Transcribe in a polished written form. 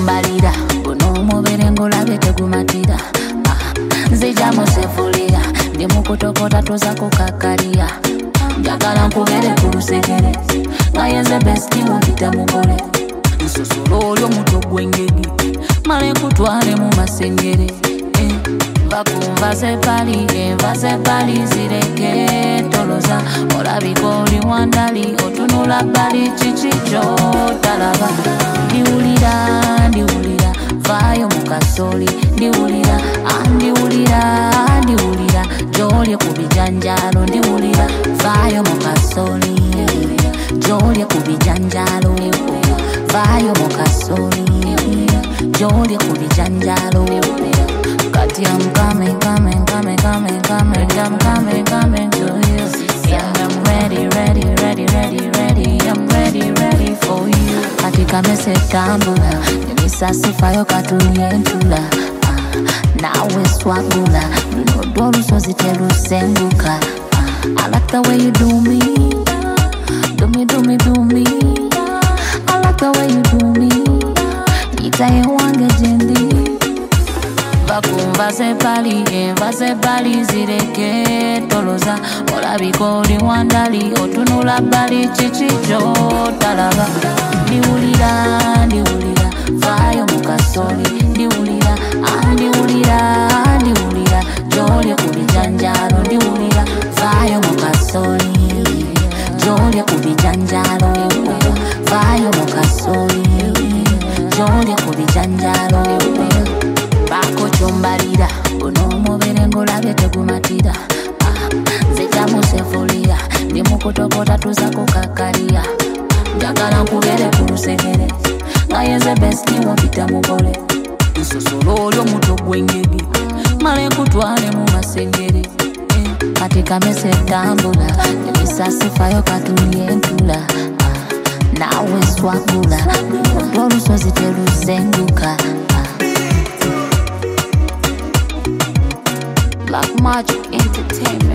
Bakuchumbalira unomubere ngolabe tegumatira nzija musefulira ndi mukutokota toza kukakaria njagala nkubere kulusegere ngayenze besti wopita mugole nsusula olyo muto gwengegi male kutwale mu masengere bakumva sepali zireke toloza olabika oli wandali otunula bali chichicho talaba ndiwulira vayo mukasoli ndiwulira jolye kubijanjalo ndiwulira vayo mukasoli jolye kubijanjalo vayo mukasoli jolye kubijanjalo kati I'm coming to you. Yeah, I'm ready for you. Kati kamese tambula, nisasi fayo katuliyentula. Nawe swagula, nodolu sozi telu senguka. I like the way you do me, do me. I like the way you do me. Itaye wange jendi. Bakumva sepali zireke toloza olabika oli wandali otunula bali chichicho talaba ndiwulira vayo mukasoli ndiwulira jolye kubijanjalo ndiwulira vayo mukasoli jolye kubijanjalo vayo mukasoli jolye kubijanjalo bakuchumbalira unomubere ngolabe tegumatira nzija musefulira ndi mukutokota tuza kukakaria njagala nkubere kulusegere ngayenze besti wopita mugole nsusula olyo muto gwengegi male nkutwale mu masengere kati kamese tambula ebisasi fayo katuliyentula nawe swagula olusozi telusenguka Black Magic Entertainment.